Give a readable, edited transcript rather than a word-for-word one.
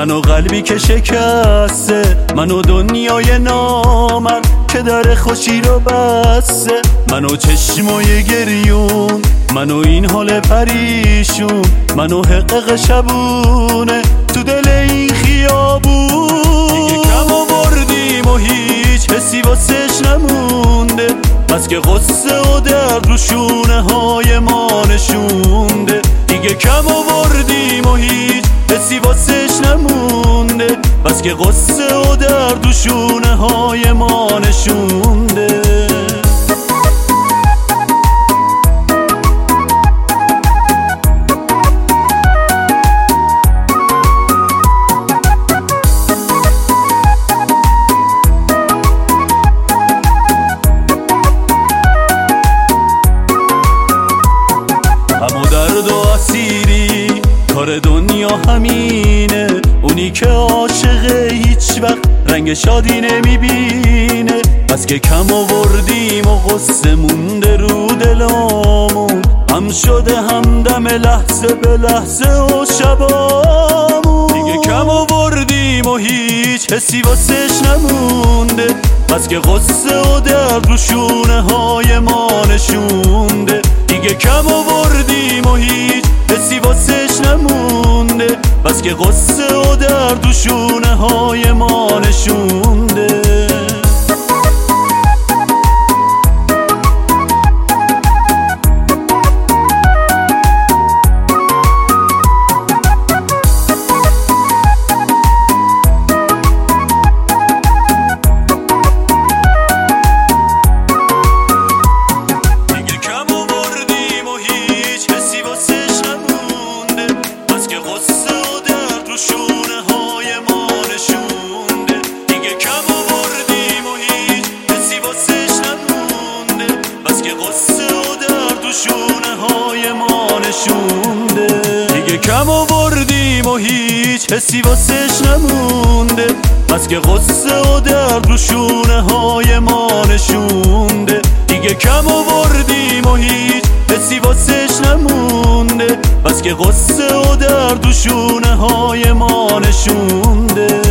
منو قلبی که شکسته، منو دنیای نامرد که در خوشی رو بسته، منو چشمای گریون، منو این حال پریشون، منو حقق شبونه تو دل این خیابون. دیگه کم آوردیم و هیچ حسی واسش نمونده، بس که غصه و درد رو شونه های ما نشونده. دیگه کم آوردیم و هیچ حسی واسش نمونده، بس که غصه و درد رو شونه های ما نشونده. همو درد و اسیری کار دنیا همینه، اونی که عاشقه هیچ وقت رنگ شادی نمیبینه. بس که کم آوردیم و غصه مونده رو دلامون، هم شده همدم لحظه به لحظه و شبامون. دیگه کم آوردیم و هیچ حسی واسش نمونده، بس که غصه و درد رو شونه های ما نشونده. دیگه کم آوردیم و هیچ حسی واسش نمونده، بس که غصه و درد رو شونه های ما نشونده. دیگه کم آوردیم و هیچ حسی واسش نمونده، بس که غصه و درد رو شونه های ما نشونده. دیگه کم آوردیم و هیچ حسی واسش نمونده، بس که غصه و درد رو شونه های ما نشونده.